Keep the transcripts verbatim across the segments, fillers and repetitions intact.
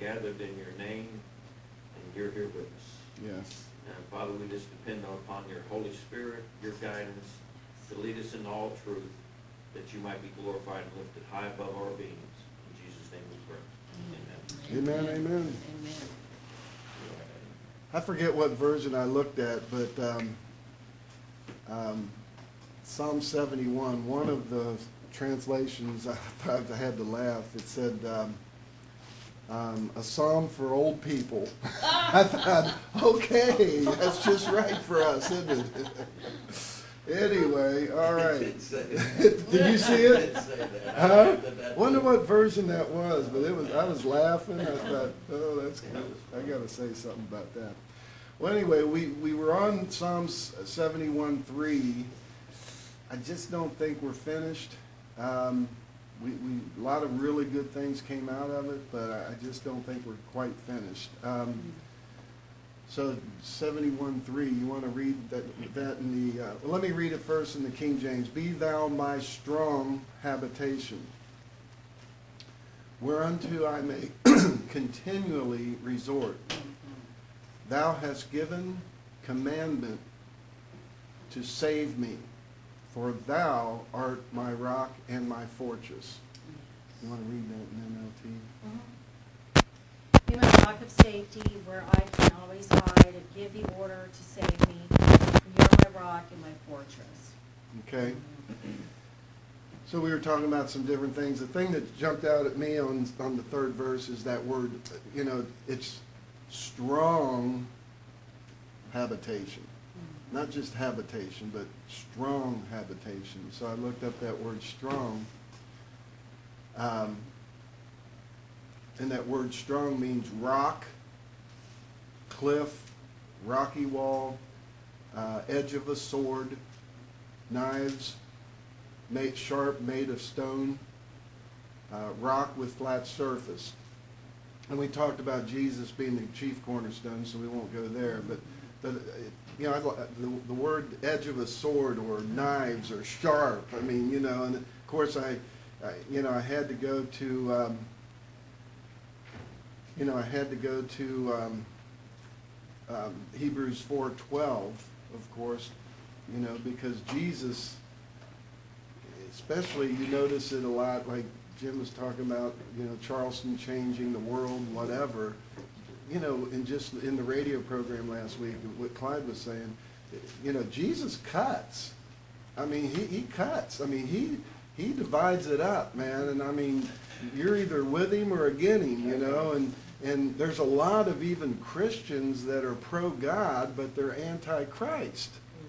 gathered in your name, and you're here with us. Yes. And Father, we just depend upon your Holy Spirit, your guidance, to lead us in all truth, that you might be glorified and lifted high above our beings. In Jesus' name we pray. Amen. Amen, amen. Amen. I forget what version I looked at, but um, um, Psalm seventy-one, one of the translations, I thought I had to laugh. It said, um, um, a psalm for old people. I thought, okay, that's just right for us, isn't it? Anyway, all right. Did you see it? Huh? Wonder what version that was, but it was. I was laughing. I thought, oh, that's good. I got to say something about that. Well, anyway, we we were on Psalms seventy-one three. I just don't think we're finished. Um, we, we a lot of really good things came out of it, but I, I just don't think we're quite finished. Um, So seventy-one three, you want to read that, that in the, uh, well, let me read it first in the King James. Be thou my strong habitation, whereunto I may continually resort. Thou hast given commandment to save me, for thou art my rock and my fortress. You want to read that in N L T? Mm-hmm. Be my rock of safety, where I can always hide and give thee order to save me. For you are my rock and my fortress. Okay. So we were talking about some different things. The thing that jumped out at me on on the third verse is that word, you know, it's strong habitation. Not just habitation, but strong habitation. So I looked up that word strong. Um, And that word strong means rock, cliff, rocky wall, uh, edge of a sword, knives, made sharp, made of stone, uh, rock with flat surface. And we talked about Jesus being the chief cornerstone, so we won't go there. But, the, you know, the, the word edge of a sword or knives or sharp, I mean, you know, and of course I, I you know, I had to go to... Um, You know, I had to go to um, um, Hebrews four twelve, of course, you know, because Jesus, especially you notice it a lot, like Jim was talking about, you know, Charleston changing the world, whatever, you know, and just in the radio program last week, what Clyde was saying, you know, Jesus cuts. I mean, he, he cuts. I mean, he he divides it up, man, and I mean, you're either with him or against him, you know, and and there's a lot of even Christians that are pro-God, but they're anti-Christ.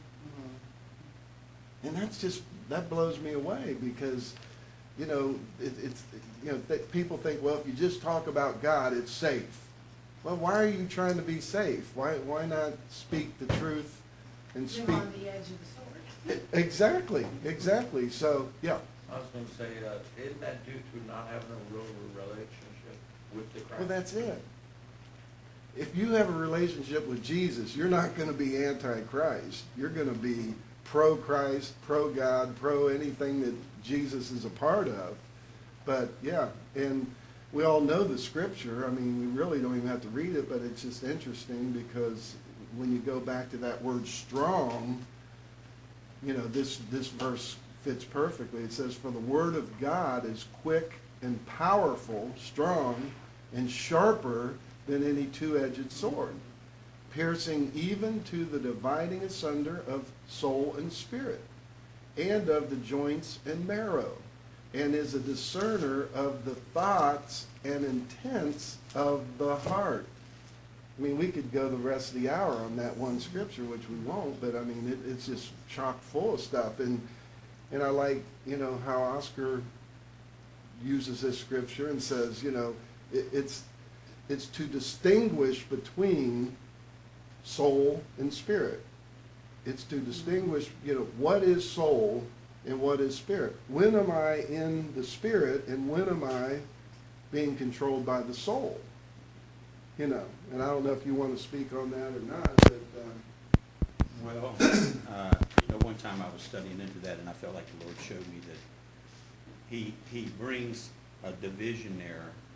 And that's just, that blows me away because, you know, it, it's, you know, th- people think, well, if you just talk about God, it's safe. Well, why are you trying to be safe? Why, why not speak the truth and speak? You're on the edge of the sword. Exactly, exactly. So, yeah. I was going to say, uh, isn't that due to not having a real relationship with the Christ? Well, that's it. If you have a relationship with Jesus, you're not going to be anti-Christ. You're going to be pro-Christ, pro-God, pro anything that Jesus is a part of. But, yeah, and we all know the scripture. I mean, we really don't even have to read it, but it's just interesting because when you go back to that word strong, you know, this, this verse fits perfectly. It says, for the word of God is quick and powerful, strong, and sharper than any two-edged sword, piercing even to the dividing asunder of soul and spirit, and of the joints and marrow, and is a discerner of the thoughts and intents of the heart. I mean, we could go the rest of the hour on that one scripture, which we won't, but I mean, it, it's just chock full of stuff. And and I like, you know, how Oscar uses this scripture and says, you know, it, it's it's to distinguish between soul and spirit. It's to distinguish, you know, what is soul and what is spirit. When am I in the spirit and when am I being controlled by the soul? You know, and I don't know if you want to speak on that or not, but... Uh, well, uh, you know, one time I was studying into that and I felt like the Lord showed me that he, he brings a division there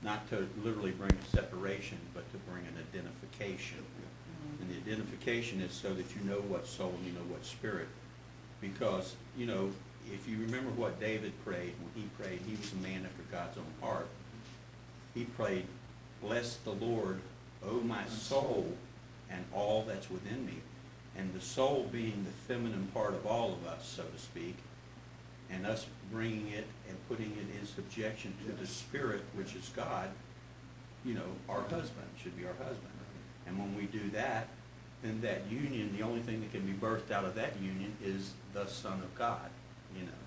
not to literally bring a separation, but to bring an identification. And the identification is so that you know what soul and you know what spirit. Because, you know, if you remember what David prayed, when he prayed, he was a man after God's own heart. He prayed, bless the Lord, O my soul, and all that's within me. And the soul being the feminine part of all of us, so to speak, and us bringing it and putting it in subjection to the spirit, which is God, you know, our husband, should be our husband. And when we do that, then that union, the only thing that can be birthed out of that union is the Son of God, you know.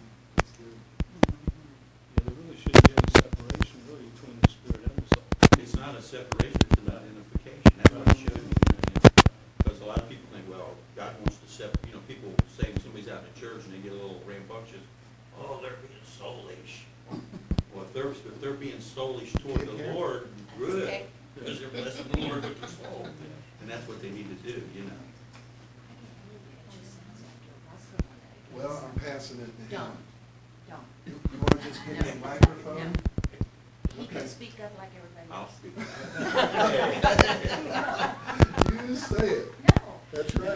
Yeah, there really shouldn't be any separation really between the spirit and the soul. It's not a separation, it's an identification. That's what it should be. Because a lot of people think, well, God wants to separate, you know, people say when somebody's out in the church and they get a little rambunctious, oh, they're being soulish. Well, if they're, if they're being soulish toward the Lord, good, because they're blessing the Lord with their soul. And that's what they need to do, you know. Well, I'm passing it to him. Don't, don't. You you want to just give me a microphone? He Okay. can speak up like everybody I'll else. speak. You say it. No. That's right.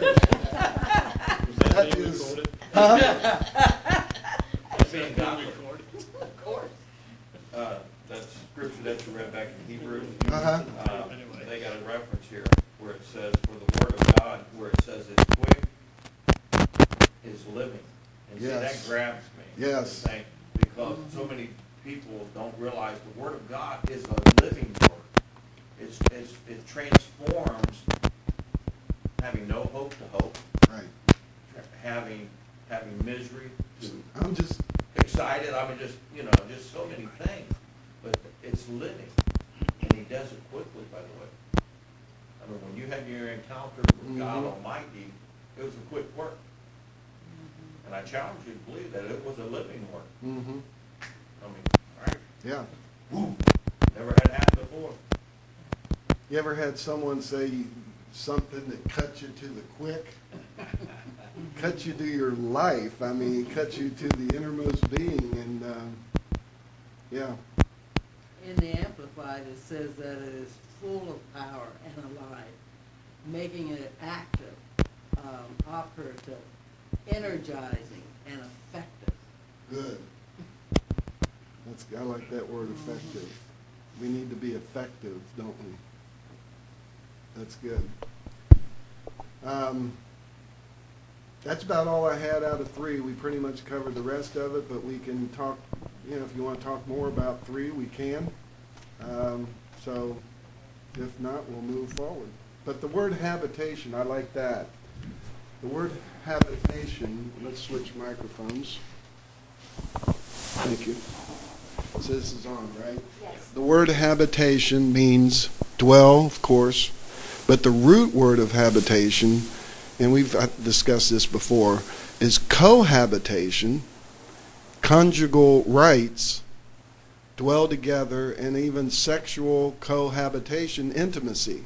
Is that That being is- recorded? Huh? Is that being godly. recorded? Of course. Uh, that scripture that you read back in Hebrews, Uh-huh. uh, they got a reference here where it says, for the word of God, where it says it's quick, is living. And see, that Yes. grabs me. Yes. to think, Because so many people don't realize the word of God is a living word. It's, it's, it transforms having no hope to hope, Right. having, having misery to I'm just, excited, I mean, just, you know, just so many things, but it's living, and he does it quickly, by the way. I mean, when you had your encounter with God Mhm. Almighty, it was a quick work. And I challenge you to believe that it was a living work. mm-hmm, I mean, right, yeah. woo, never had happened before. You ever had someone say something that cut you to the quick? Cut you to your life. I mean, cut you to the innermost being, and, um, yeah. In the Amplified, it says that it is full of power and alive, making it active, um, operative, energizing, and effective. Good. That's, I like that word, effective. We need to be effective, don't we? That's good. Um, that's about all I had out of three. We pretty much covered the rest of it, but we can talk, you know, if you want to talk more about three, we can. Um, so if not, we'll move forward. But the word habitation, I like that. The word habitation, let's switch microphones. Thank you. So this is on, right? Yes. The word habitation means dwell, of course, but the root word of habitation, and we've uh, discussed this before, is cohabitation, conjugal rights, dwell together, and even sexual cohabitation, intimacy.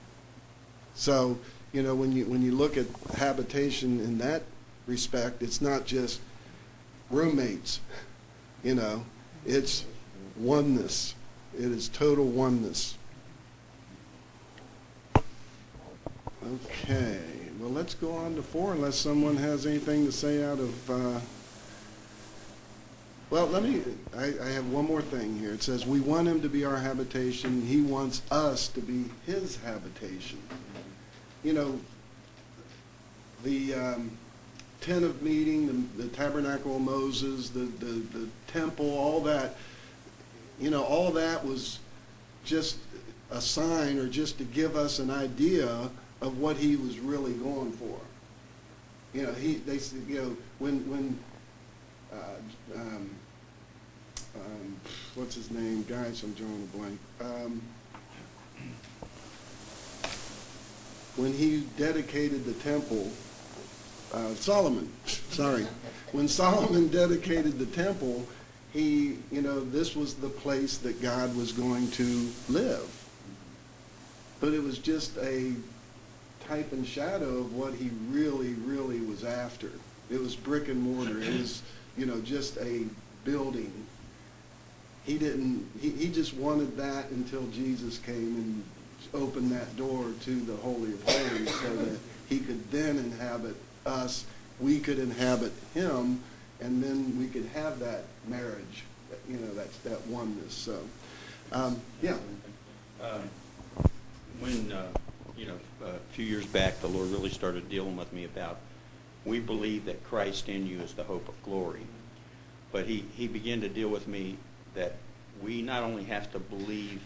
So, you know, when you when you look at habitation in that respect, it's not just roommates, you know, it's oneness. It is total oneness. Okay, well, let's go on to four unless someone has anything to say out of, uh, well, let me, I, I have one more thing here. It says, we want him to be our habitation. He wants us to be his habitation. You know, the um, tent of meeting, the, the tabernacle of Moses, the, the, the temple, all that, you know, all that was just a sign or just to give us an idea of what he was really going for. You know, he, they, you know, when, when, uh, um, um, what's his name? Guys, I'm drawing a blank. Um, when he dedicated the temple, uh, Solomon, sorry, when Solomon dedicated the temple, he, you know, this was the place that God was going to live. But it was just a type and shadow of what he really, really was after. It was brick and mortar. It was, you know, just a building. he didn't, he, he just wanted that until Jesus came and opened that door to the Holy of Holies so that he could then inhabit us, we could inhabit him, and then we could have that marriage, you know, that's that oneness. So, um, yeah. Um, When, uh, you know, a few years back, the Lord really started dealing with me about, we believe that Christ in you is the hope of glory. But he, he began to deal with me that we not only have to believe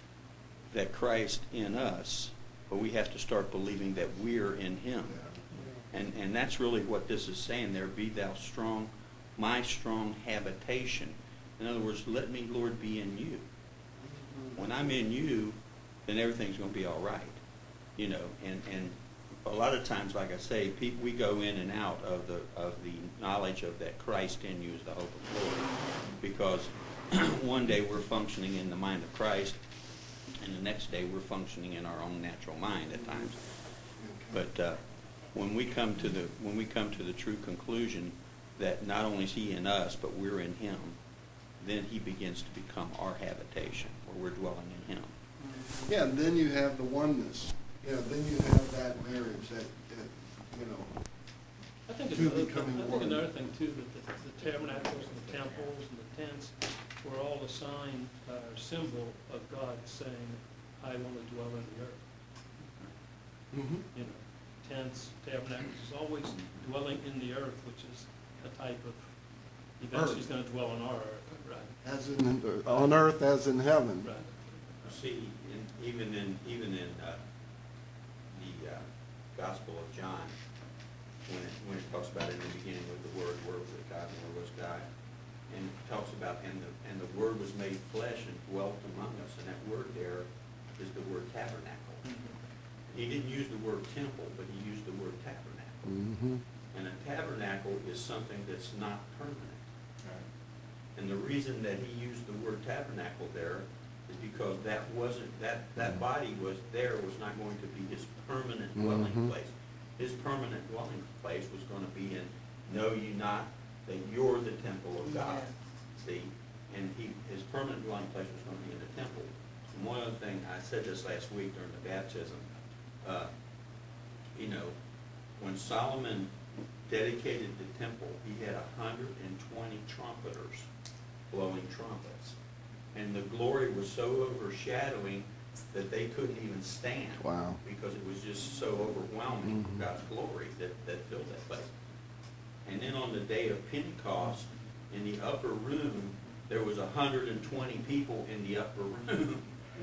that Christ in us, but we have to start believing that we're in him. And, and that's really what this is saying there, be thou strong, my strong habitation. In other words, let me, Lord, be in you. When I'm in you, then everything's going to be all right. You know, and, and a lot of times, like I say, people, we go in and out of the of the knowledge of that Christ in you is the hope of glory. Because one day we're functioning in the mind of Christ, and the next day we're functioning in our own natural mind at times. But uh, when we come to the when we come to the true conclusion that not only is he in us, but we're in him, then he begins to become our habitation, where we're dwelling in him. Yeah, and then you have the oneness. You know, then you have that marriage, that, that you know. I think Two another, becoming I think one. another thing too, that the, the tabernacles and the temples and the tents were all a sign, uh, or symbol of God saying, I want to dwell in the earth. Mm-hmm. You know, tents, tabernacles, is always dwelling in the earth, which is a type of, eventually he's gonna dwell on our earth, right? As in, on earth as in heaven. Right. See, in, even in even in uh, the uh, Gospel of John, when it, when it talks about in the beginning of the Word, Word was with God, and the Word was God, and it talks about and the and the Word was made flesh and dwelt among us, and that word there is the word tabernacle. Mm-hmm. He didn't use the word temple, but he used the word tabernacle. Mm-hmm. And a tabernacle is something that's not permanent. And the reason that he used the word tabernacle there is because that wasn't, that, that body was there, was not going to be his permanent dwelling Mhm. place. His permanent dwelling place was going to be in, know you not that you're the temple of God. See? And he, his permanent dwelling place was going to be in the temple. And one other thing, I said this last week during the baptism, uh, you know, when Solomon dedicated the temple, he had one hundred twenty trumpeters blowing trumpets. And the glory was so overshadowing that they couldn't even stand. Wow. Because it was just so overwhelming, Mhm. God's glory that, that filled that place. And then on the day of Pentecost, in the upper room, there was one hundred twenty people in the upper room.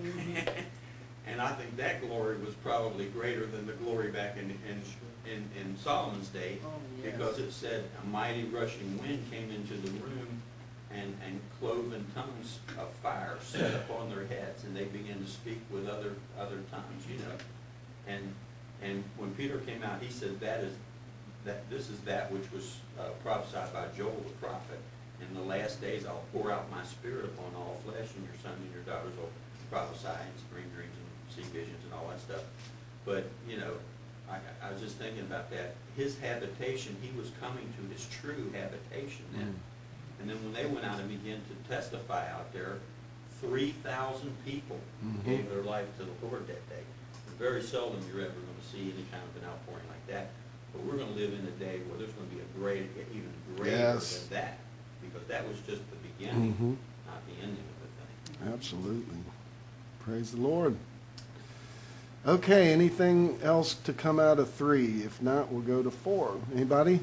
And I think that glory was probably greater than the glory back in, in, in, in Solomon's day. Oh, yes. Because it said a mighty rushing wind came into the room, and, and cloven tongues of fire set upon their heads, and they began to speak with other other tongues, you know. And and when Peter came out, he said, that is that this is that which was uh, prophesied by Joel the prophet. In the last days I'll pour out my spirit upon all flesh, and your sons and your daughters will prophesy and dream dreams and see visions and all that stuff. But, you know, I, I was just thinking about that. His habitation, he was coming to his true habitation then. Mm. And then when they went out and began to testify out there, three thousand people Mhm. gave their life to the Lord that day. Very seldom you're ever going to see any kind of an outpouring like that. But we're going to live in a day where there's going to be a great, even greater Yes. than that. Because that was just the beginning, Mhm. not the ending of the thing. Absolutely. Praise the Lord. Okay, anything else to come out of three? If not, we'll go to four. Anybody?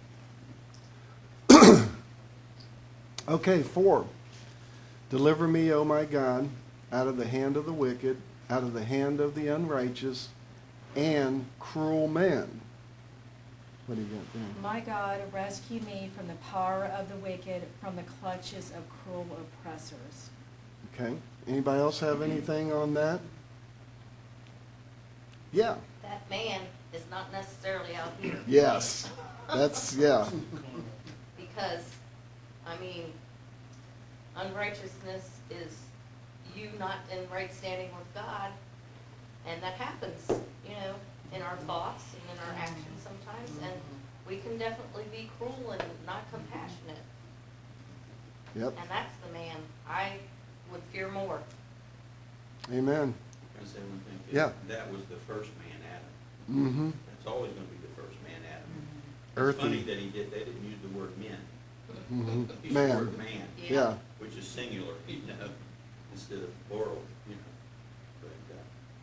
Okay, four. Deliver me, O my God, out of the hand of the wicked, out of the hand of the unrighteous, and cruel men. What do you got there? My God, rescue me from the power of the wicked, from the clutches of cruel oppressors. Okay. Anybody else have anything on that? Yeah. That man is not necessarily out here. Yes. That's, yeah. Because, I mean, unrighteousness is you not in right standing with God, and that happens, you know, in our thoughts and in our actions sometimes, and we can definitely be cruel and not compassionate. Yep. And that's the man I would fear more. Amen. Can I say one thing? Yeah. That was the first man, Adam. Mm-hmm. That's always gonna be the first man, Adam. It's Earthy. funny that he did, they didn't use the word men. Mm-hmm. Use the Man. word man, Yeah. which is singular, you know, instead of plural, you know. But, uh,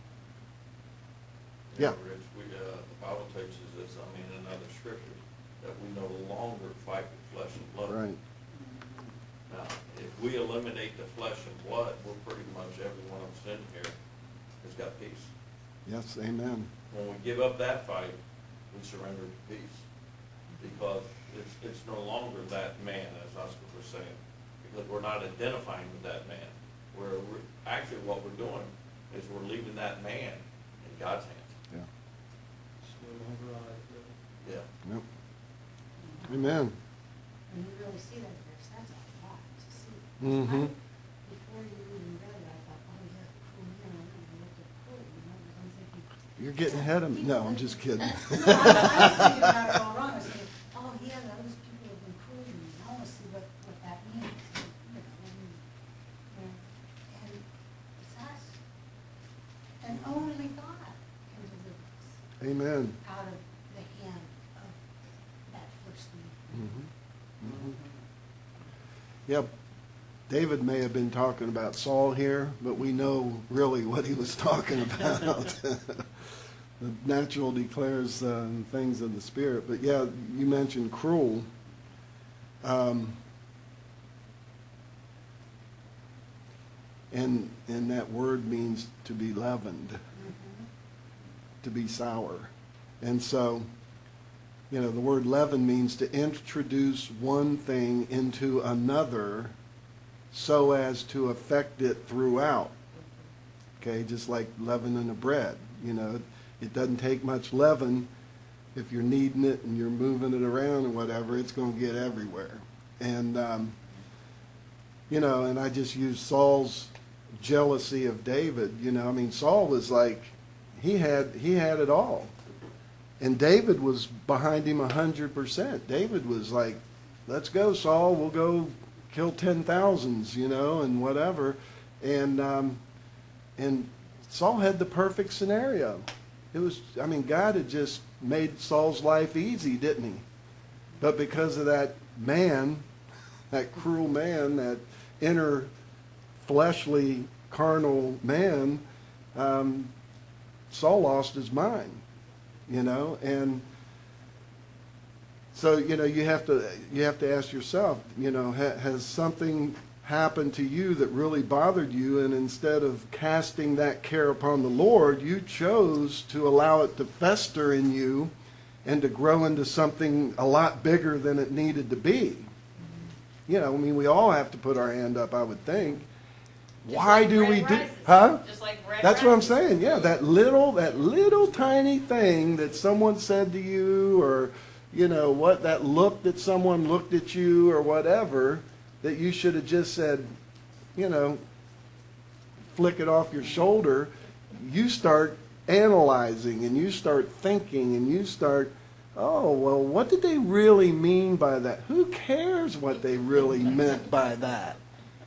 Yeah. Rich, we, uh, the Bible teaches us, I mean, in other scriptures, that we no longer fight with flesh and blood. Right. Now, if we eliminate the flesh and blood, we're pretty much, every one of us in here has got peace. Yes, amen. When we give up that fight, we surrender to peace. Because it's, it's no longer that man, as Oscar was saying, because we're not identifying with that man. We're, we're, actually what we're doing is we're leaving that man in God's hands. Yeah. It's no longer I, really. Yeah. Yep. Amen. And you really see that verse, that's a lot to see. Mm-hmm. I- Before you even read it, I thought, oh, yeah, cool, you know, and I looked at cool, you know, because I'm thinking. You're getting ahead of me. No, I'm just kidding. No, I, I was thinking about it all wrong, I was thinking, oh, yeah, those people have been cruising, I wanna see what, what that means, you know, and, and, and it's us. And only God can deliver us Amen. out of the hand of that first man. Mm-hmm. Mm-hmm. Yep. David may have been talking about Saul here, but we know really what he was talking about. The natural declares uh, things of the spirit. But yeah, you mentioned cruel. Um, and and that word means to be leavened, to be sour. And so, you know, the word leaven means to introduce one thing into another so as to affect it throughout. Okay, just like leavening a bread. You know, it doesn't take much leaven. If you're kneading it and you're moving it around and whatever, it's going to get everywhere. And, um, you know, and I just use Saul's jealousy of David. You know, I mean, Saul was like, he had he had it all. And David was behind him a hundred percent. David was like, let's go, Saul, we'll go kill ten thousands, you know, and whatever. And um, and Saul had the perfect scenario. It was, I mean, God had just made Saul's life easy, didn't he? But because of that man, that cruel man, that inner fleshly, carnal man, um, Saul lost his mind, you know, and so, you know, you have to you have to ask yourself, you know, ha, has something happened to you that really bothered you, and instead of casting that care upon the Lord, you chose to allow it to fester in you and to grow into something a lot bigger than it needed to be. You know, I mean, we all have to put our hand up, I would think. Just Why like do red we do, rices. huh? Just like red That's what I'm rices. saying. Yeah, that little, that little tiny thing that someone said to you, or you know what, that look that someone looked at you, or whatever, that you should have just said, you know, flick it off your shoulder. You start analyzing, and you start thinking, and you start, oh well, what did they really mean by that? Who cares what they really meant by that?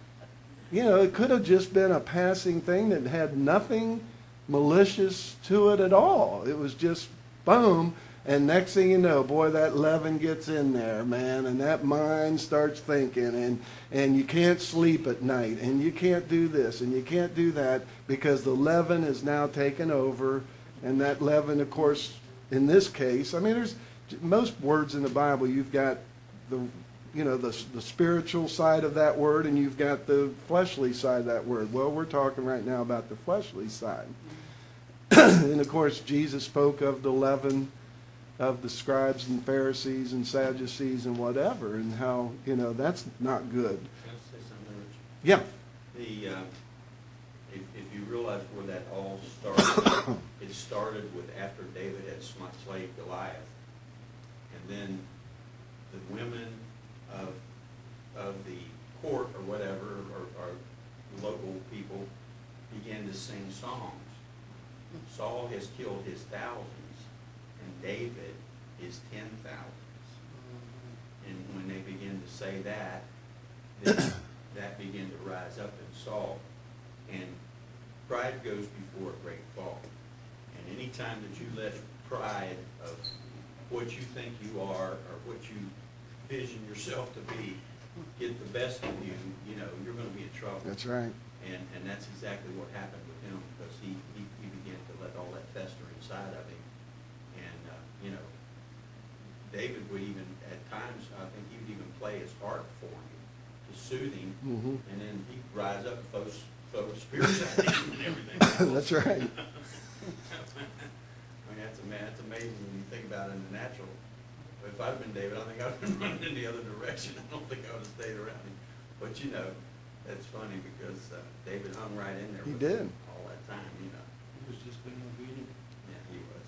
You know, it could have just been a passing thing that had nothing malicious to it at all. It was just boom, and next thing you know, boy, that leaven gets in there, man, and that mind starts thinking, and, and you can't sleep at night, and you can't do this, and you can't do that, because the leaven is now taken over, and that leaven, of course, in this case, I mean, there's most words in the Bible, you've got the you know, the, the spiritual side of that word, and you've got the fleshly side of that word. Well, we're talking right now about the fleshly side. And, of course, Jesus spoke of the leaven of the scribes and Pharisees and Sadducees and whatever, and how, you know, that's not good. Can I say something, Rich? Yeah. The, uh, if, if you realize where that all started, it started with after David had slayed Goliath. And then the women of, of the court or whatever, or, or local people began to sing songs. Saul has killed his thousands, and David is ten thousands. And when they begin to say that, then that began to rise up in Saul. And pride goes before a great fall. And any time that you let pride of what you think you are or what you vision yourself to be get the best of you, you know, you're going to be in trouble. That's right. And, and that's exactly what happened with him, because he, he, he began to let all that fester inside of him. And, uh, you know, David would even, at times, I think he would even play his harp for him to soothe him. Mhm. And then he'd rise up and throw, throw spears at him and everything else. That's right. I mean, that's, ama- that's amazing when you think about it in the natural. If I'd been David, I think I'd been running in the other direction. I don't think I would have stayed around him. But, you know, that's funny because uh, David hung right in there He with did. him all that time, you know. He was just being obedient. Yeah, he was,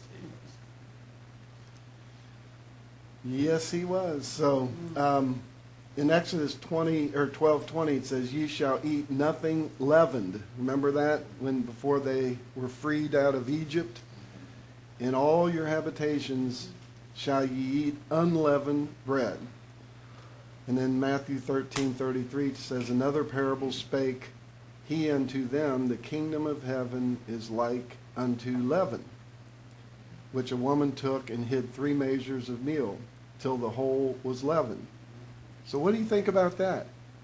he was. Yes, he was. So, um, in Exodus twenty or twelve twenty, it says, "Ye shall eat nothing leavened." Remember that when before they were freed out of Egypt? In all your habitations shall ye eat unleavened bread. And then Matthew thirteen thirty-three says, "Another parable spake he unto them, the kingdom of heaven is like unto leaven, which a woman took and hid three measures of meal, till the whole was leavened." So what do you think about that?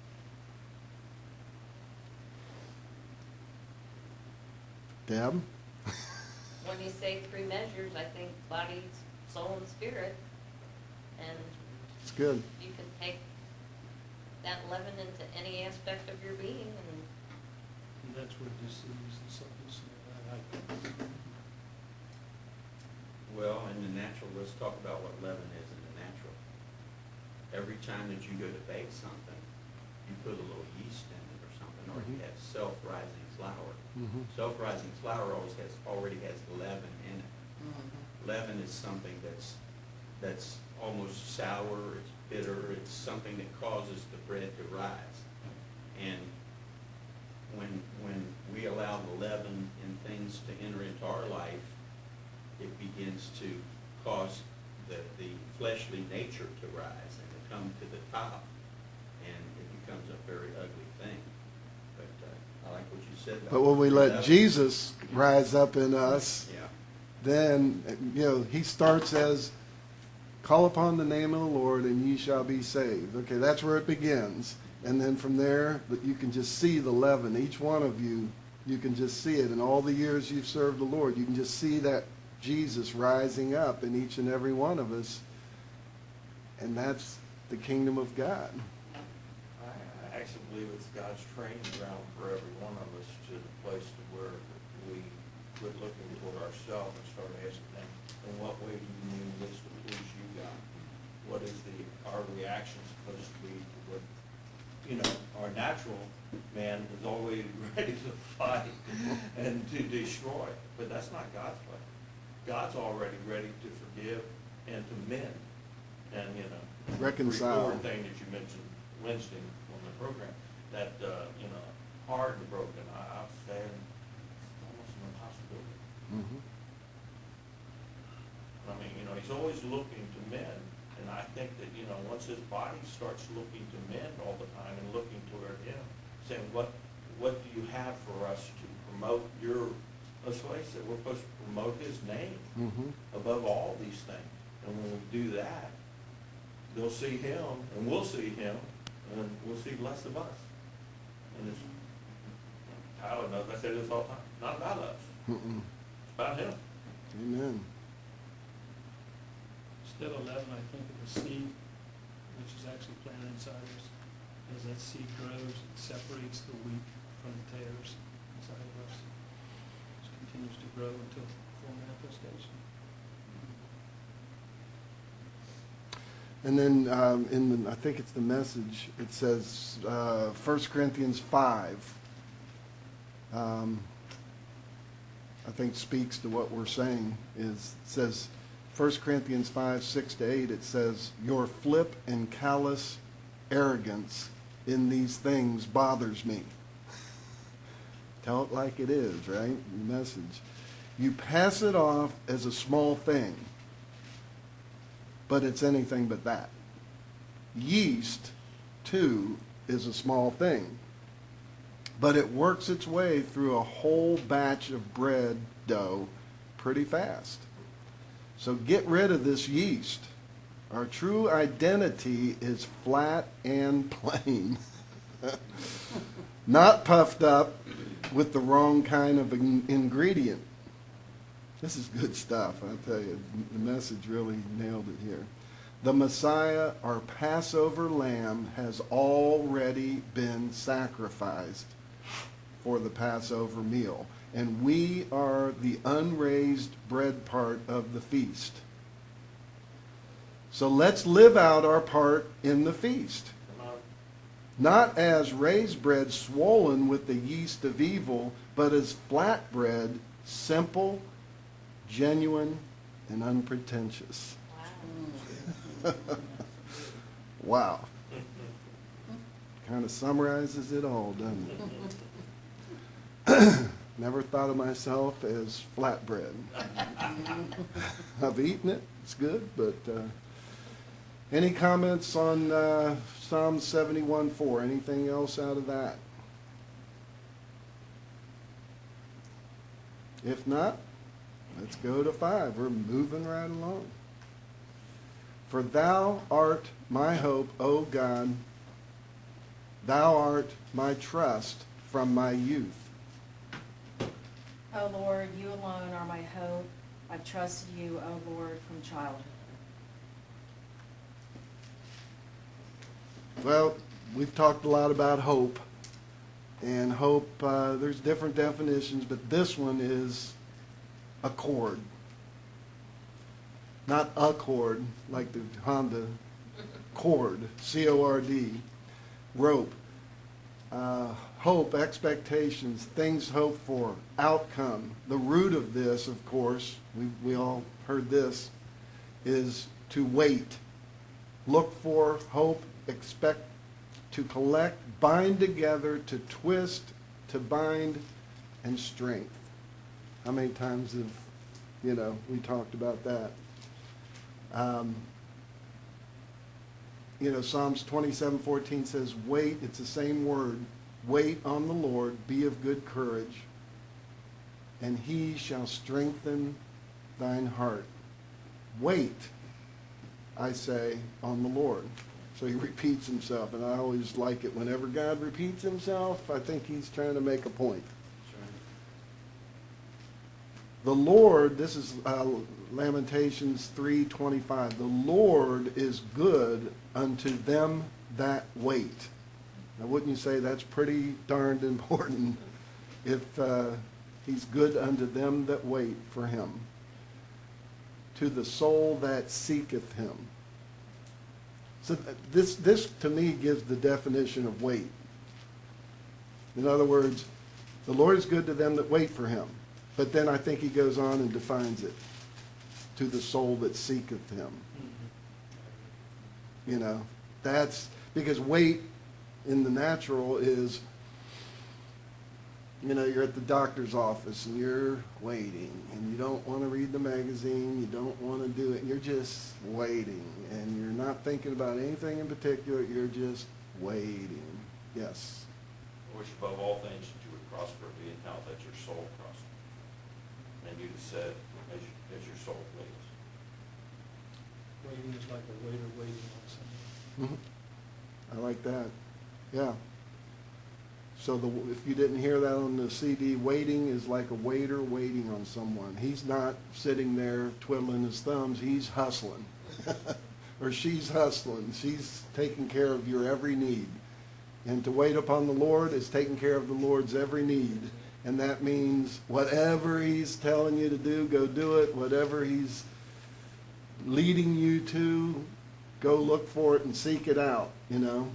Deb? When you say three measures, I think body, soul, and spirit. And It's good. you can take that leaven into any aspect of your being, and And that's where disease and sickness and all that. Well, in the natural, let's talk about what leaven is in the natural. Every time that you go to bake something, you put a little yeast in it or something, or you Mhm. have self-rising flour. Mhm. Self-rising flour always has, already has leaven in it. Mhm. Leaven is something that's, that's almost sour, it's bitter, it's something that causes the bread to rise. And when, when we allow the leaven and things to enter into our life, it begins to cause the, the fleshly nature to rise and to come to the top, and it becomes a very ugly thing. But uh, I like what you said about But when we let leaven. Jesus rise up in us, Yeah. then, you know, he starts as, "Call upon the name of the Lord and ye shall be saved." Okay, that's where it begins. And then from there, but you can just see the leaven. Each one of you, you can just see it. In all the years you've served the Lord, you can just see that Jesus rising up in each and every one of us. And that's the kingdom of God. I I actually believe it's God's training ground for every one of us to the place to where we quit looking toward ourselves and start asking them, in what way do you mean this to please you, God? What is the, our reaction supposed to be to what, you know, our natural man is always ready to fight and to destroy, but that's not God's way. God's already ready to forgive and to mend, and, you know. Reconcile. The reward thing that you mentioned Wednesday on the program, that, uh, you know, hard and broken, I, I've said, it's almost an impossibility. Mhm. I mean, you know, he's always looking to mend, and I think that, you know, once his body starts looking to mend all the time and looking toward him, saying, what, what do you have for us to promote your, that's what I said, we're supposed to promote his name Mhm. above all these things. And when we do that, they'll see him, and we'll see him, and we'll see less of us. And it's, Tyler knows, I say this all the time, not about us, Mm-mm. it's about him. Amen. Step eleven, I think of the seed, which is actually planted inside us. As that seed grows, it separates the wheat from the tares inside of us. It continues to grow until full manifestation. And then um, in the, I think it's the Message, it says uh, First Corinthians five, um, I think speaks to what we're saying, is, it says, First Corinthians five, six to eight, it says, "Your flip and callous arrogance in these things bothers me." Tell it like it is, right? The Message. "You pass it off as a small thing, but it's anything but that. Yeast, too, is a small thing. But it works its way through a whole batch of bread dough pretty fast. So get rid of this yeast. Our true identity is flat and plain. Not puffed up with the wrong kind of in- ingredient. This is good stuff, I tell you. The message really nailed it here. The Messiah, our Passover lamb, has already been sacrificed for the Passover meal. And we are the unraised bread part of the feast. So let's live out our part in the feast. Not as raised bread swollen with the yeast of evil, but as flat bread, simple, genuine, and unpretentious. Wow. Wow. Kind of summarizes it all, doesn't it? Never thought of myself as flatbread. I've eaten it. It's good, but uh, any comments on uh, Psalm seventy-one four? Anything else out of that? If not, let's go to five. We're moving right along. For thou art my hope, O God. Thou art my trust from my youth. O Lord, you alone are my hope. I've trusted you, O Lord, from childhood. Well, we've talked a lot about hope. And hope, uh, there's different definitions, but this one is a cord. Not a cord, like the Honda cord, C O R D, rope. Uh, hope, expectations, things hoped for, outcome. The root of this, of course, we, we all heard this, is to wait. Look for, hope, expect, to collect, bind together, to twist, to bind, and strength. How many times have, you know, we talked about that? Um, you know, Psalms twenty-seven fourteen says, wait, it's the same word, wait on the Lord, be of good courage, and he shall strengthen thine heart. Wait, I say, on the Lord. So he repeats himself, and I always like it. Whenever God repeats himself, I think he's trying to make a point. The Lord, this is uh, Lamentations three twenty-five. The Lord is good unto them that wait. Now, wouldn't you say that's pretty darned important if uh, he's good unto them that wait for him? To the soul that seeketh him. So this, this to me gives the definition of wait. In other words, the Lord is good to them that wait for him. But then I think he goes on and defines it. To the soul that seeketh him. You know, that's because wait in the natural is, you know, you're at the doctor's office and you're waiting and you don't want to read the magazine, you don't want to do it, you're just waiting and you're not thinking about anything in particular, you're just waiting. Yes. I wish above all things that you would prosper, be in health, that your soul prosper. And you just said, as, you, as your soul please. Waiting is like a waiter waiting on something. Mhm. I like that. Yeah. So the, if you didn't hear that on the C D, waiting is like a waiter waiting on someone. He's not sitting there twiddling his thumbs. He's hustling. Or she's hustling. She's taking care of your every need. And to wait upon the Lord is taking care of the Lord's every need. And that means whatever he's telling you to do, go do it. Whatever he's leading you to, go look for it and seek it out, you know.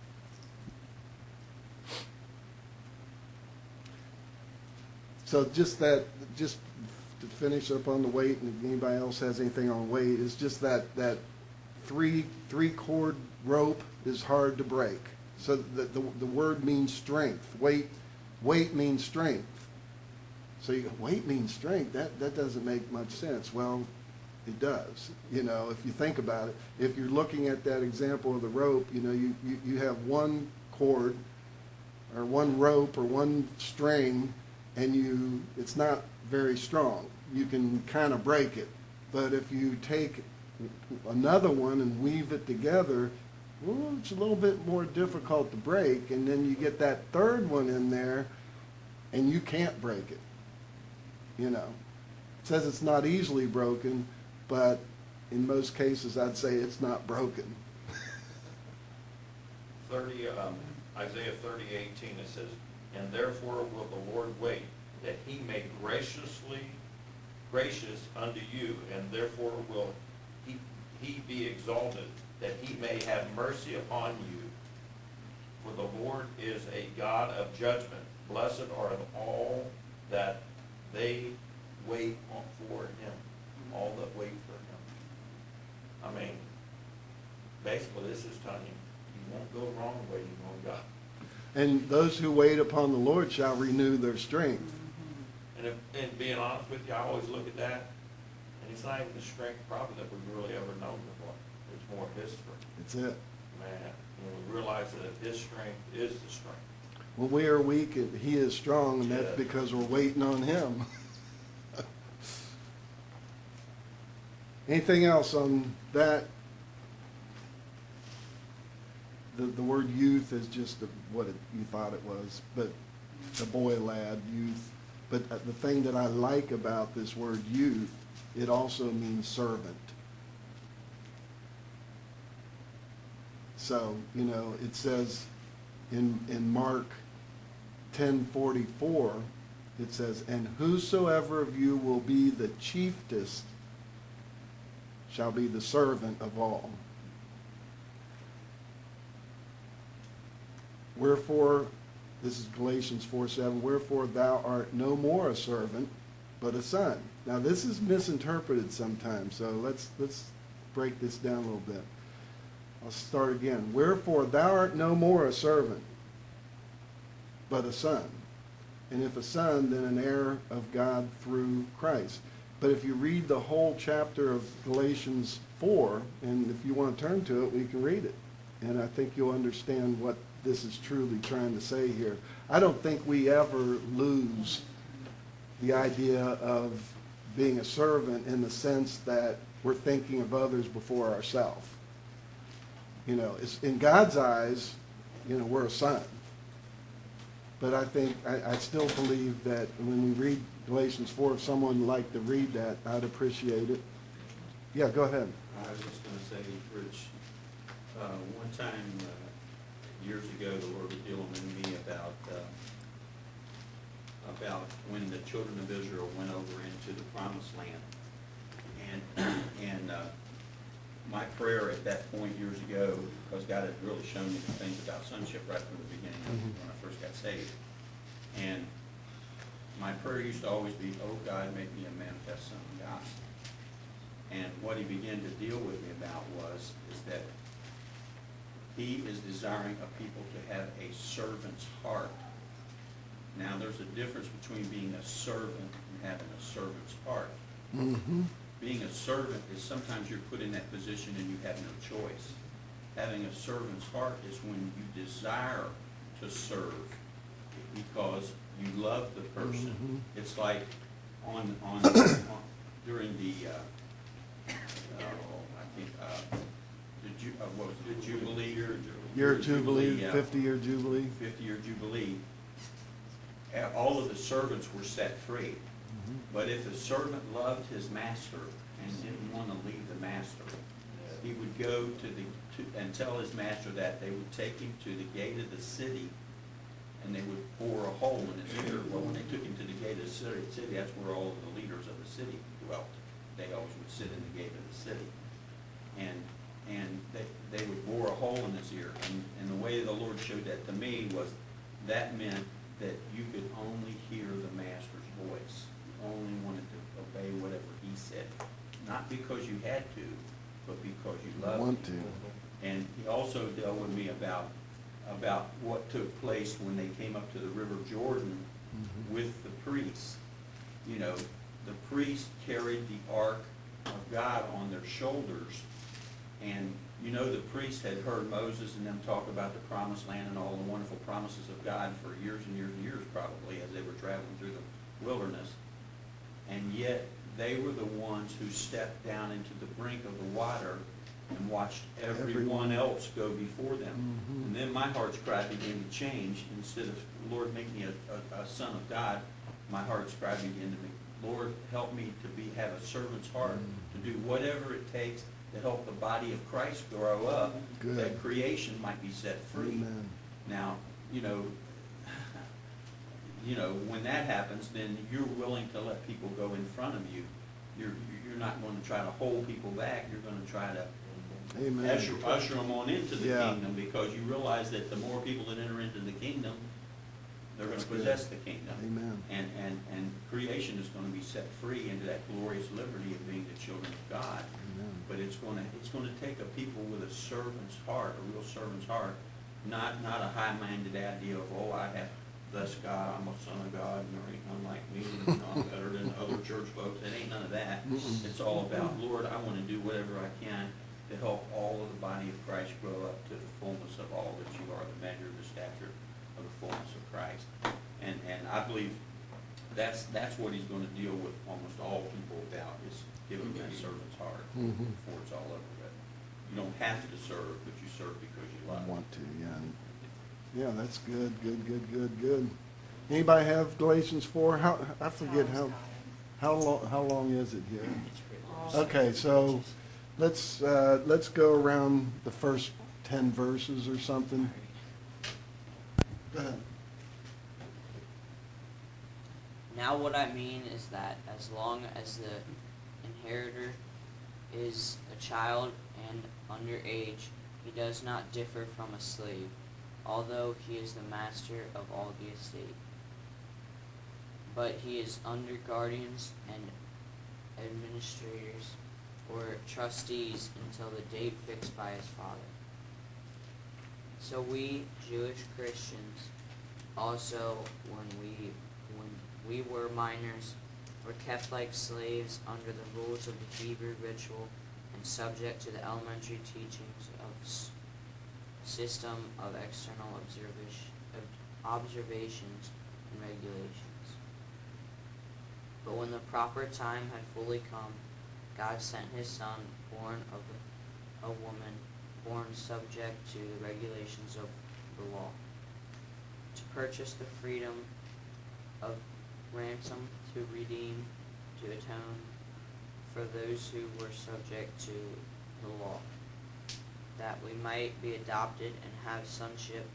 So just that, just to finish up on the weight, and if anybody else has anything on weight, is just that, that three, three cord rope is hard to break. So the, the, the word means strength. Weight, weight means strength. So you go, weight means strength? That, that doesn't make much sense. Well, it does. You know, if you think about it, if you're looking at that example of the rope, you know, you, you, you have one cord or one rope or one string, and you, it's not very strong. You can kind of break it. But if you take another one and weave it together, well, it's a little bit more difficult to break, and then you get that third one in there, and you can't break it. You know, it says it's not easily broken, but in most cases, I'd say it's not broken. Thirty, um, Isaiah thirty eighteen, it says, "And therefore will the Lord wait, that he may graciously, gracious unto you, and therefore will he, he be exalted, that he may have mercy upon you. For the Lord is a God of judgment. Blessed are all that they wait on for him." All that wait for him. I mean, basically, this is telling you, you won't go wrong waiting on God. And those who wait upon the Lord shall renew their strength. And if, and being honest with you, I always look at that, and it's not even the strength probably that we've really ever known before. It's more his strength. That's it. Man, and we realize that his strength is the strength. When we are weak, he is strong, and that's Yeah. because we're waiting on him. Anything else on that? The, the word youth is just the, what it, you thought it was, but the boy, lad, youth. But uh, the thing that I like about this word youth, it also means servant. So, you know, it says in, in Mark ten forty-four, it says, "And whosoever of you will be the chiefest shall be the servant of all. Wherefore," this is Galatians four seven, "wherefore thou art no more a servant, but a son." Now this is misinterpreted sometimes, so let's let's break this down a little bit. I'll start again. "Wherefore thou art no more a servant, but a son. And if a son, then an heir of God through Christ." But if you read the whole chapter of Galatians four, and if you want to turn to it, we can read it. And I think you'll understand what this is truly trying to say here. I don't think we ever lose the idea of being a servant in the sense that we're thinking of others before ourselves. You know, it's, in God's eyes, you know, we're a son. But I think, I, I still believe that when we read Galatians four, if someone would like to read that, I'd appreciate it. Yeah, go ahead. I was just gonna say, Rich, uh, one time, uh, years ago, the Lord was dealing with me about, uh, about when the children of Israel went over into the promised land. And, and, uh, my prayer at that point years ago, because God had really shown me the things about sonship right from the beginning Mhm. when I first got saved. And my prayer used to always be, "Oh God, make me a manifest son of God." And what he began to deal with me about was, is that he is desiring a people to have a servant's heart. Now, there's a difference between being a servant and having a servant's heart. Mm-hmm. Being a servant is sometimes you're put in that position and you have no choice. Having a servant's heart is when you desire to serve because you love the person. Mhm. It's like on, on, on during the, uh, oh, I think, uh, the Ju, uh, what was it, the Jubilee? Year Jubilee, yeah. fifty-year Jubilee. fifty-year Jubilee. Uh, All of the servants were set free. But if a servant loved his master and didn't want to leave the master, he would go to the, to, and tell his master that they would take him to the gate of the city and they would bore a hole in his ear. Well, when they took him to the gate of the city, city, that's where all of the leaders of the city dwelt. They always would sit in the gate of the city. And, and they, they would bore a hole in his ear. And, and the way the Lord showed that to me was that meant that you could only hear the master's voice. Only wanted to obey whatever he said, not because you had to, but because you loved Want him. to. And he also dealt with me about about what took place when they came up to the River Jordan Mhm. with the priests. You know, the priests carried the ark of God on their shoulders, and You know, the priests had heard Moses and them talk about the promised land and all the wonderful promises of God for years and years and years probably as they were traveling through the wilderness. And yet they were the ones who stepped down into the brink of the water and watched everyone Everyone. else go before them. Mhm. And then my heart's cry began to change. Instead of, Lord, make me a, a, a son of God, my heart's cry began to be, Lord, help me to be have a servant's heart, to do whatever it takes to help the body of Christ grow up, Good. that creation might be set free. Amen. Now, you know, you know, when that happens, then you're willing to let people go in front of you. You're, you're not going to try to hold people back. You're going to try to Amen. usher, usher them on into the Yeah. kingdom, because you realize that the more people that enter into the kingdom, they're going That's to good. possess the kingdom. Amen. And, and, and creation is going to be set free into that glorious liberty of being the children of God. Amen. But it's going to, it's going to take a people with a servant's heart, a real servant's heart, not, not a high-minded idea of, oh, I have, bless God, I'm a son of God, and there ain't none like me, and you know, I'm better than other church folks. It ain't none of that. Mm-mm. It's all about, Lord, I want to do whatever I can to help all of the body of Christ grow up to the fullness of all that you are, the measure of the stature of the fullness of Christ. And, and I believe that's, that's what he's going to deal with almost all people about, is giving them that servant's heart Mhm. before it's all over with. You don't have to serve, but you serve because you I love. want to, yeah. Yeah, that's good, good, good, good, good. Anybody have Galatians four? How, I forget how, how long, how long is it here? Okay, so let's, uh, let's go around the first ten verses or something. Go ahead. Now what I mean is that as long as the inheritor is a child and under age, he does not differ from a slave, although he is the master of all the estate. But he is under guardians and administrators or trustees until the date fixed by his father. So we Jewish Christians also, when we when we were minors, were kept like slaves under the rules of the Hebrew ritual and subject to the elementary teachings of s- system of external observation, of observations and regulations. But when the proper time had fully come, God sent his Son, born of a woman, born subject to the regulations of the law, to purchase the freedom of ransom, to redeem, to atone for those who were subject to the law, that we might be adopted and have sonship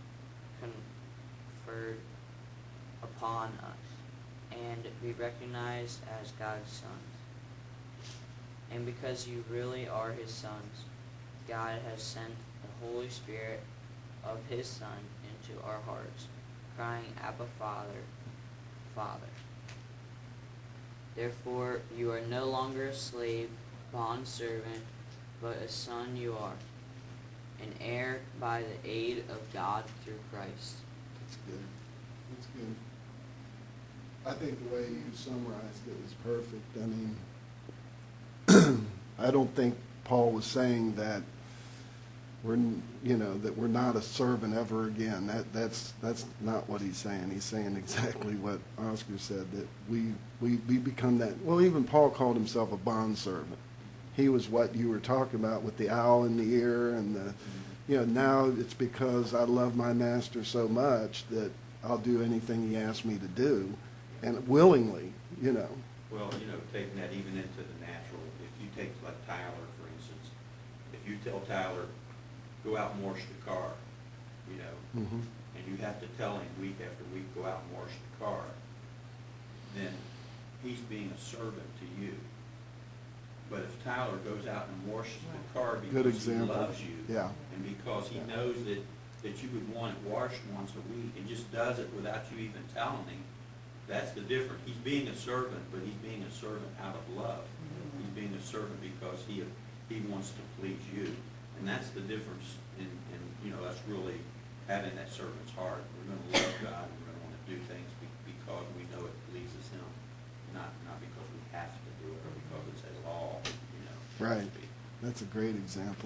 conferred upon us, and be recognized as God's sons. And because you really are his sons, God has sent the Holy Spirit of his Son into our hearts, crying, Abba, Father, Father. Therefore you are no longer a slave, bondservant, but a son you are, an heir by the aid of God through Christ. That's good. That's good. I think the way you summarized it is perfect. I mean, I don't think Paul was saying that we're, you know, that we're not a servant ever again. That that's that's not what he's saying. He's saying exactly what Oscar said, that we we we become that. Well, even Paul called himself a bondservant. He was what you were talking about with the owl in the ear, and the, you know, now it's because I love my master so much that I'll do anything he asks me to do, and willingly, you know. Well, you know, taking that even into the natural, if you take like Tyler, for instance, if you tell Tyler, go out and wash the car, you know, Mm-hmm. and you have to tell him week after week, go out and wash the car, then he's being a servant to you. But if Tyler goes out and washes the car Good because he example. loves you, Yeah. and because he Yeah. knows that, that you would want it washed once a week, and just does it without you even telling him, that's the difference. He's being a servant, but he's being a servant out of love. He's being a servant because he, he wants to please you. And that's the difference in, in, you know, us really having that servant's heart. We're going to love God, and we're going to want to do things be- because we know it pleases him, not, not because we have to do it or because it's a law, you know. so to Right. speak. That's a great example.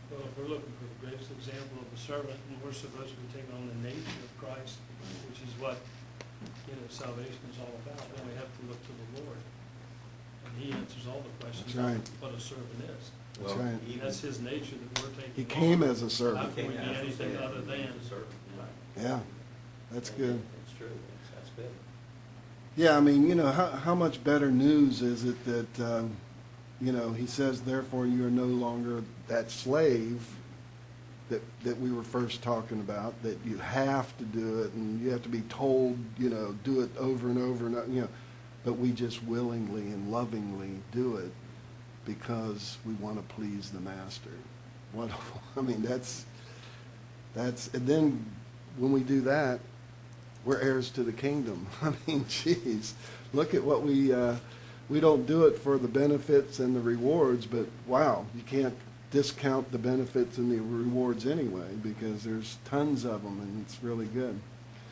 Well, if we're looking for the greatest example of a servant, and we're supposed to be taking on the nature of Christ, which is what, you know, salvation is all about, then we have to look to the Lord. And he answers all the questions That's right. of what a servant is. That's Well, right. even- That's his nature that we're taking He on. came as a How servant. can we be Came as a anything servant. other than? A servant, yeah. Yeah, that's good. That's true, that's, that's good. Yeah, I mean, you know, how, how much better news is it that, um, you know, he says, therefore you are no longer that slave that, that we were first talking about, that you have to do it and you have to be told, you know, do it over and over and, o- you know, but we just willingly and lovingly do it because we want to please the master. What, I mean, that's, that's, and then when we do that, we're heirs to the kingdom. I mean, geez, look at what we, uh, we don't do it for the benefits and the rewards, but wow, you can't discount the benefits and the rewards anyway, because there's tons of them and it's really good.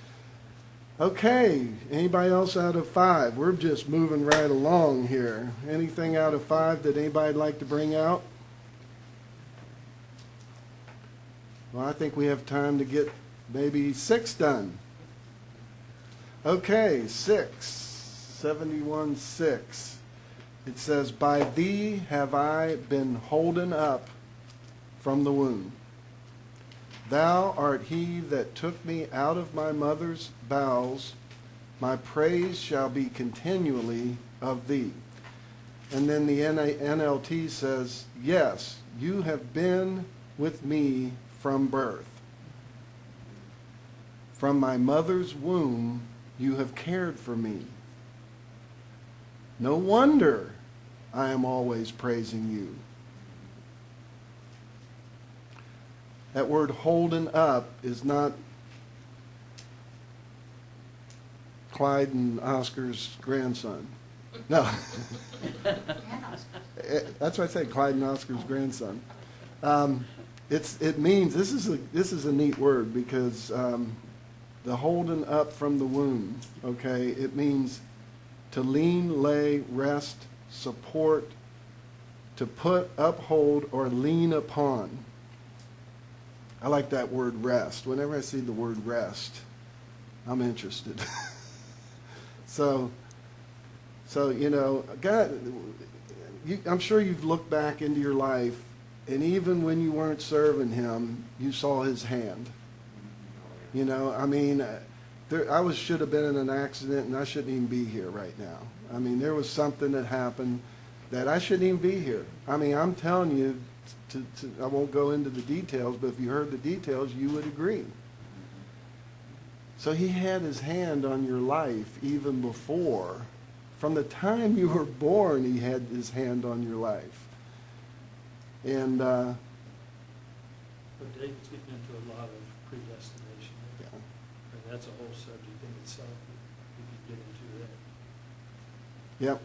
Okay, anybody else out of five? We're just moving right along here. Anything out of five that anybody'd like to bring out? Well, I think we have time to get maybe six done. Okay, six, seventy-one, six. It says, by thee have I been holden up from the womb. Thou art he that took me out of my mother's bowels. My praise shall be continually of thee. And then the N L T says, yes, you have been with me from birth. From my mother's womb you have cared for me. No wonder I am always praising you. That word holden up is not Clyde and Oscar's grandson. No. And Oscar. That's why I say Clyde and Oscar's grandson. Um, it's, it means, this is a, this is a neat word because um, the holden up from the womb, okay, it means to lean, lay, rest, support, to put, uphold, or lean upon. I like that word rest. Whenever I see the word rest, I'm interested. so, so you know, God, you, I'm sure you've looked back into your life, and even when you weren't serving Him, you saw His hand. You know, I mean, uh, there, I was should have been in an accident, and I shouldn't even be here right now. I mean, there was something that happened that I shouldn't even be here. I mean, I'm telling you, to, to, I won't go into the details, but if you heard the details, you would agree. So He had His hand on your life even before. From the time you were born, He had His hand on your life. And, uh, But David's getting into a lot of predestination. yeah. And that's a whole subject in itself. We could get into that. Yep.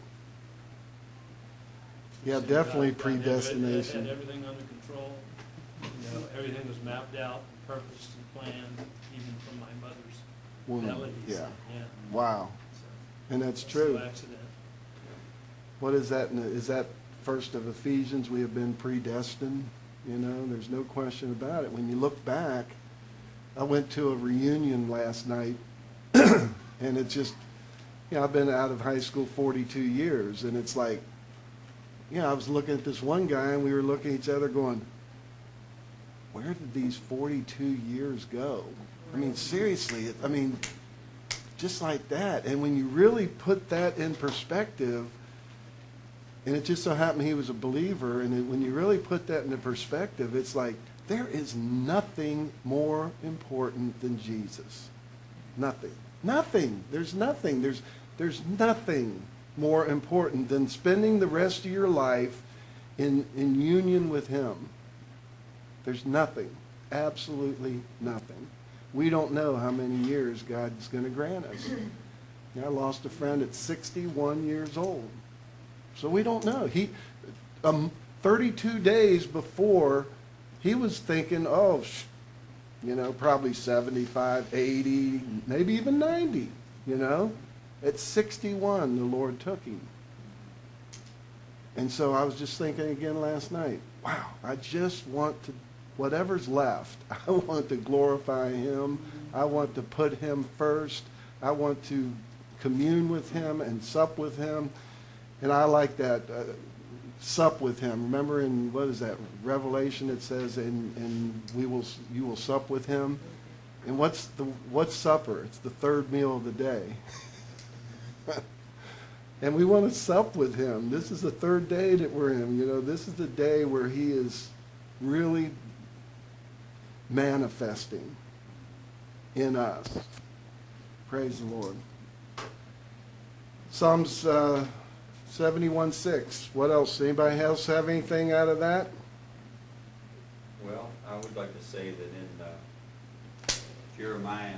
Yeah, See, definitely God- God had- predestination. Had everything under control. You know, everything was mapped out, and purposed and planned, even from my mother's Womb, belly. yeah. Yeah. Wow. So, And that's that's true. no accident. What is that? in the- Is that first of Ephesians? We have been predestined. You know, there's no question about it. When you look back, I went to a reunion last night, and it's just, you know, I've been out of high school forty-two years, and it's like, you know, I was looking at this one guy, and we were looking at each other going, where did these forty-two years go? I mean, seriously, it, I mean, just like that. And when you really put that in perspective, and it just so happened he was a believer, and it, when you really put that into perspective, it's like, there is nothing more important than Jesus. Nothing. Nothing. There's nothing. There's, there's nothing more important than spending the rest of your life in, in union with Him. There's nothing. Absolutely nothing. We don't know how many years God's going to grant us. You know, I lost a friend at sixty-one years old. So we don't know. He, um, thirty-two days before, he was thinking, oh, sh- you know, probably seventy-five, eighty, maybe even ninety, you know. At sixty-one, the Lord took him. And so I was just thinking again last night, wow, I just want to, whatever's left, I want to glorify him. I want to put him first. I want to commune with him and sup with him. And I like that, uh, sup with him. Remember in, what is that, Revelation, it says, and, and we will, you will sup with him. And what's the, what's supper? It's the third meal of the day. And we want to sup with him. This is the third day that we're in. You know, this is the day where he is really manifesting in us. Praise the Lord. Psalms uh, seventy-one six. What else? Anybody else have anything out of that? Well, I would like to say that in uh, Jeremiah,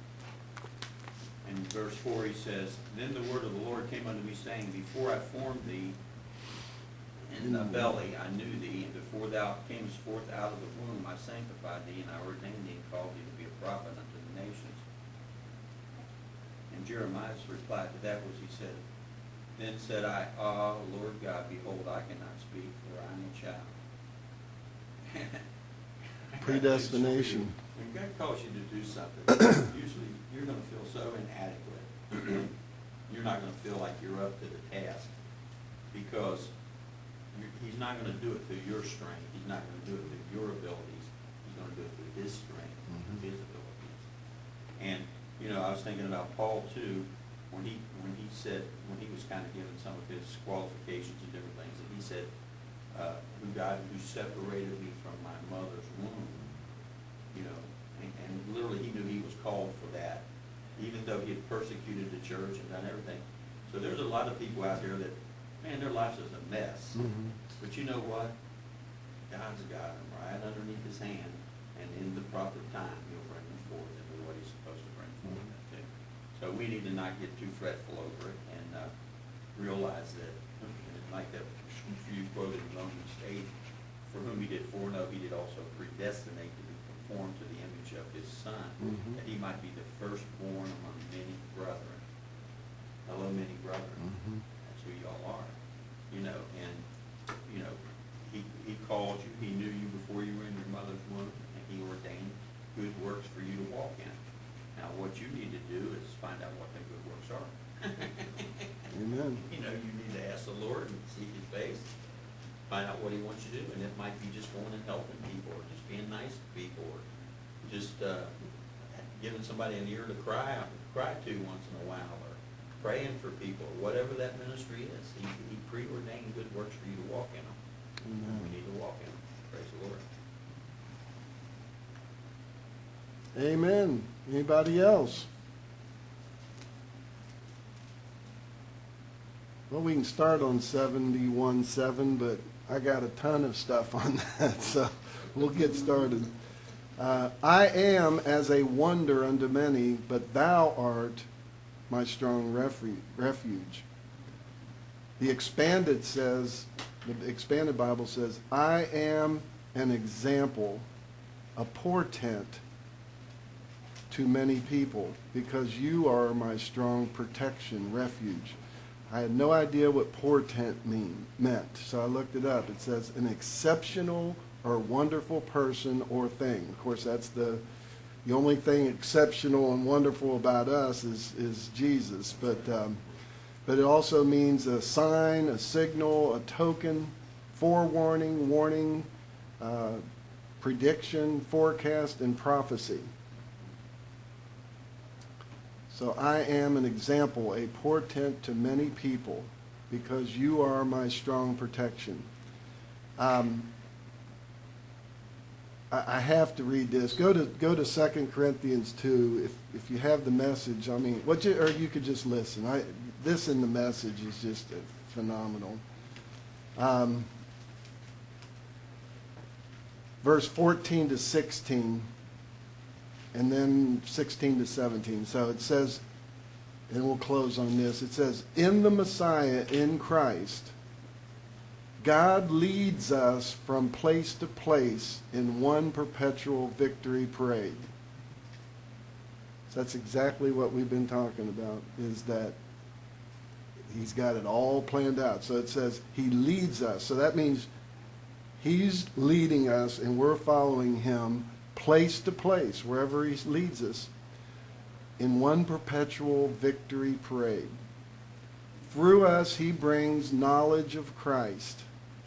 in verse four, he says, "Then the word of the Lord came unto me, saying, Before I formed thee in the belly, I knew thee, and before thou camest forth out of the womb, I sanctified thee, and I ordained thee, and called thee to be a prophet unto the nations." And Jeremiah's reply to that was, he said, "Then said I, Ah, Lord God, behold, I cannot speak, for I am a child." Predestination. When God calls you to do something, usually you're going to feel so inadequate. You're not going to feel like you're up to the task, because you're, he's not going to do it through your strength. He's not going to do it through your abilities. He's going to do it through his strength, mm-hmm. his abilities. And, you know, I was thinking about Paul, too, when he when he said, when he was kind of given some of his qualifications and different things, and he said, uh, who God who separated me from my mother's womb, you know, and, and literally he knew he was called for that, even though he had persecuted the church and done everything. So there's a lot of people out there that, man, their lives is a mess. Mm-hmm. But you know what? God's got them right underneath his hand, and in the proper time, he'll bring them forth into what he's supposed to bring forth into. So we need to not get too fretful over it, and uh, realize that, like that you quoted in Romans eight, for whom he did foreknow, he did also predestinate to be conformed to the image of his Son, mm-hmm. that he might be the firstborn among many brethren. Hello, many brethren. Mm-hmm. That's who y'all are. You know, and, you know, he, he called you, he knew you before you were in your mother's womb, and he ordained good works for you to walk in. Now, what you need to do is find out what the good works are. Amen. You know, you need to ask the Lord and seek his face, find out what he wants you to do, and it might be just going and helping people, or just being nice to people, or just uh, giving somebody an ear to cry cry to once in a while, or praying for people, or whatever that ministry is. He, he preordained good works for you to walk in them. Amen. We need to walk in them. Praise the Lord. Amen. Anybody else? Well, we can start on seventy-one seven, but I got a ton of stuff on that, so we'll get started. Uh, I am as a wonder unto many, but thou art my strong refu- refuge. The expanded says, the expanded Bible says, I am an example, a portent to many people, because you are my strong protection, refuge. I had no idea what portent mean, meant, so I looked it up. It says an exceptional or wonderful person or thing. Of course, that's the the only thing exceptional and wonderful about us is is Jesus. But um, but it also means a sign, a signal, a token, forewarning, warning, uh, prediction, forecast, and prophecy. So I am an example, a portent to many people, because you are my strong protection. Um, I, I have to read this. Go to go to Second Corinthians two. If if you have the message, I mean, what you, or you could just listen. I this in the message is just uh, phenomenal. Um, verse fourteen to sixteen. And then sixteen to seventeen. So it says, and we'll close on this. It says, in the Messiah, in Christ, God leads us from place to place in one perpetual victory parade. So that's exactly what we've been talking about, is that He's got it all planned out. So it says he leads us. So that means he's leading us and we're following him place to place, wherever he leads us, in one perpetual victory parade. Through us, he brings knowledge of Christ.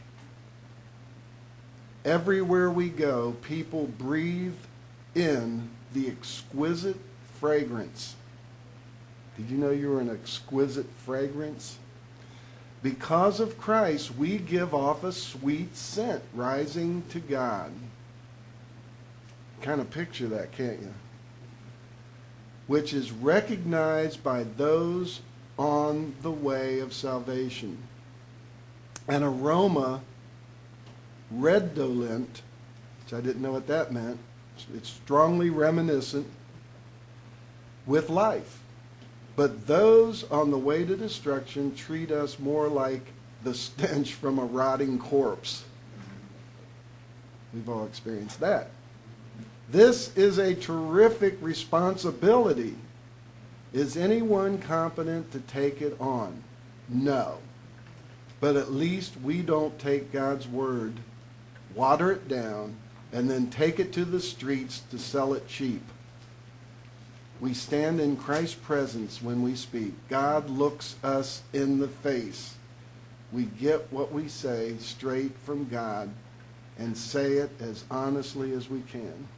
Everywhere we go, people breathe in the exquisite fragrance. Did you know you were an exquisite fragrance? Because of Christ, we give off a sweet scent rising to God. Kind of picture that, can't you? Which is recognized by those on the way of salvation. An aroma redolent, which I didn't know what that meant. It's strongly reminiscent with life. But those on the way to destruction treat us more like the stench from a rotting corpse. We've all experienced that. This is a terrific responsibility. Is anyone competent to take it on? No. But at least we don't take God's word, water it down, and then take it to the streets to sell it cheap. We stand in Christ's presence when we speak. God looks us in the face. We get what we say straight from God and say it as honestly as we can.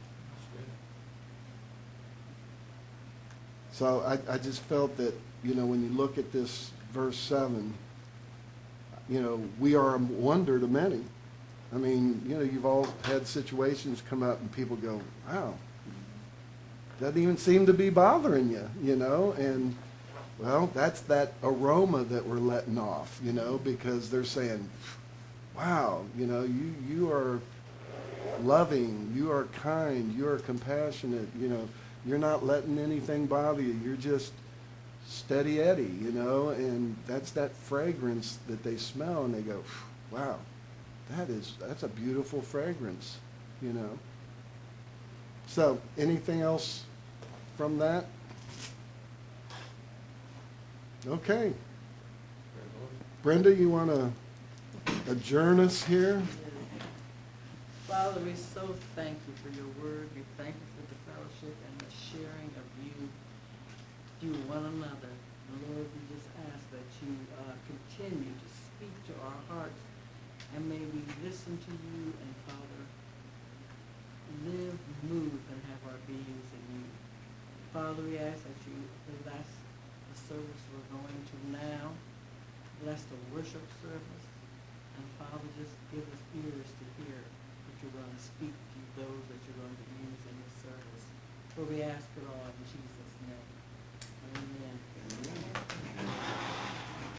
So I, I just felt that, you know, when you look at this verse seven, you know, we are a wonder to many. I mean, you know, you've all had situations come up and people go, wow, doesn't even seem to be bothering you, you know, and well, that's that aroma that we're letting off, you know, because they're saying, wow, you know, you, you are loving, you are kind, you are compassionate, you know, you're not letting anything bother you, you're just steady Eddie, you know, and that's that fragrance that they smell and they go, wow, that is, that's a beautiful fragrance, you know. So, anything else from that? Okay. Brenda, you want to adjourn us here? Father, we so thank you for your word. We thank you for the fellowship and the sharing of you, you one another. And Lord, we just ask that you uh, continue to speak to our hearts, and may we listen to you and, Father, live, move, and have our beings in you. Father, we ask that you bless the service we're going to now, bless the worship service, and Father, just give us ears to hear what you're going to speak to those that you're going to use in this service. For we ask it all in Jesus' name. Amen. Amen.